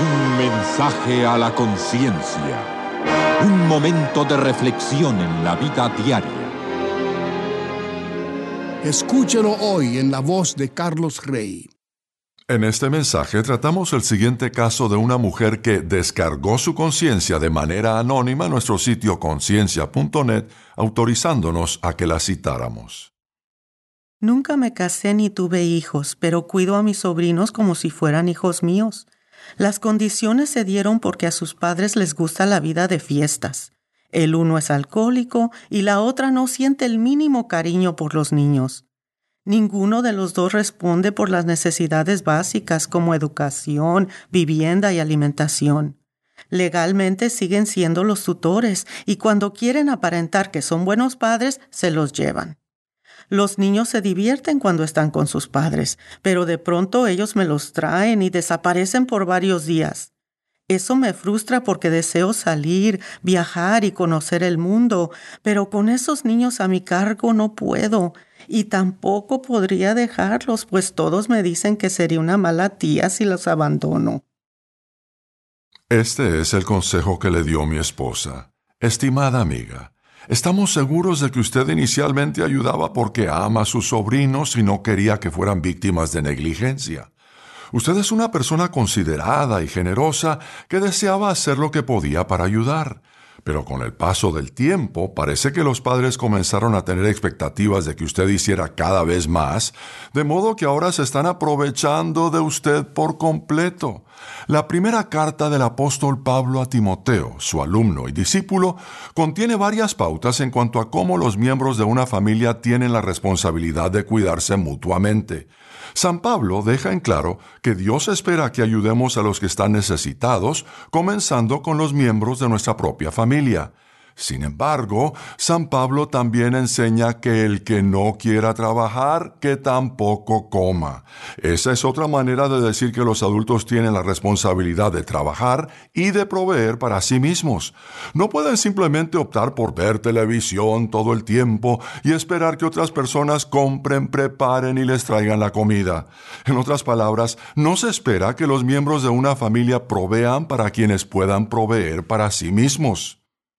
Un mensaje a la conciencia. Un momento de reflexión en la vida diaria. Escúchelo hoy en la voz de Carlos Rey. En este mensaje tratamos el siguiente caso de una mujer que descargó su conciencia de manera anónima en nuestro sitio conciencia.net, autorizándonos a que la citáramos. Nunca me casé ni tuve hijos, pero cuido a mis sobrinos como si fueran hijos míos. Las condiciones se dieron porque a sus padres les gusta la vida de fiestas. El uno es alcohólico y la otra no siente el mínimo cariño por los niños. Ninguno de los dos responde por las necesidades básicas como educación, vivienda y alimentación. Legalmente siguen siendo los tutores y cuando quieren aparentar que son buenos padres, se los llevan. Los niños se divierten cuando están con sus padres, pero de pronto ellos me los traen y desaparecen por varios días. Eso me frustra porque deseo salir, viajar y conocer el mundo, pero con esos niños a mi cargo no puedo. Y tampoco podría dejarlos, pues todos me dicen que sería una mala tía si los abandono. Este es el consejo que le dio mi esposa. Estimada amiga, estamos seguros de que usted inicialmente ayudaba porque ama a sus sobrinos y no quería que fueran víctimas de negligencia. Usted es una persona considerada y generosa que deseaba hacer lo que podía para ayudar. Pero con el paso del tiempo, parece que los padres comenzaron a tener expectativas de que usted hiciera cada vez más, de modo que ahora se están aprovechando de usted por completo. La primera carta del apóstol Pablo a Timoteo, su alumno y discípulo, contiene varias pautas en cuanto a cómo los miembros de una familia tienen la responsabilidad de cuidarse mutuamente. San Pablo deja en claro que Dios espera que ayudemos a los que están necesitados, comenzando con los miembros de nuestra propia familia. Sin embargo, San Pablo también enseña que el que no quiera trabajar, que tampoco coma. Esa es otra manera de decir que los adultos tienen la responsabilidad de trabajar y de proveer para sí mismos. No pueden simplemente optar por ver televisión todo el tiempo y esperar que otras personas compren, preparen y les traigan la comida. En otras palabras, no se espera que los miembros de una familia provean para quienes puedan proveer para sí mismos.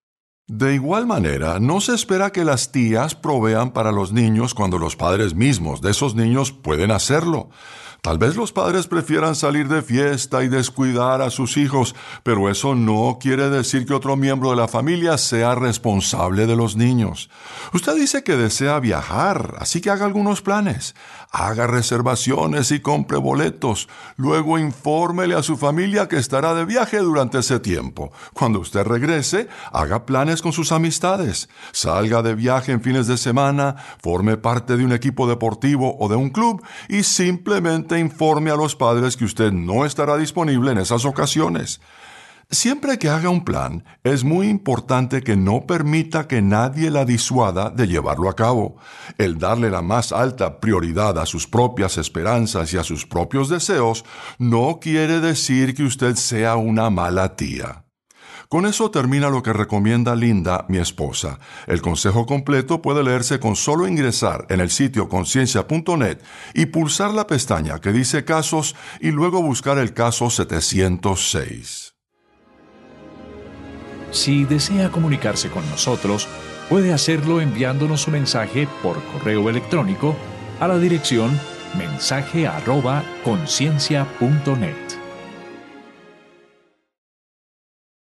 De igual manera, no se espera que las tías provean para los niños cuando los padres mismos de esos niños pueden hacerlo. Tal vez los padres prefieran salir de fiesta y descuidar a sus hijos, pero eso no quiere decir que otro miembro de la familia sea responsable de los niños. Usted dice que desea viajar, así que haga algunos planes. Haga reservaciones y compre boletos. Luego infórmele a su familia que estará de viaje durante ese tiempo. Cuando usted regrese, haga planes con sus amistades. Salga de viaje en fines de semana, forme parte de un equipo deportivo o de un club y simplemente informe a los padres que usted no estará disponible en esas ocasiones. Siempre que haga un plan, es muy importante que no permita que nadie la disuada de llevarlo a cabo. El darle la más alta prioridad a sus propias esperanzas y a sus propios deseos no quiere decir que usted sea una mala tía. Con eso termina lo que recomienda Linda, mi esposa. El consejo completo puede leerse con solo ingresar en el sitio conciencia.net y pulsar la pestaña que dice Casos y luego buscar el caso 706. Si desea comunicarse con nosotros, puede hacerlo enviándonos un mensaje por correo electrónico a la dirección mensaje@conciencia.net.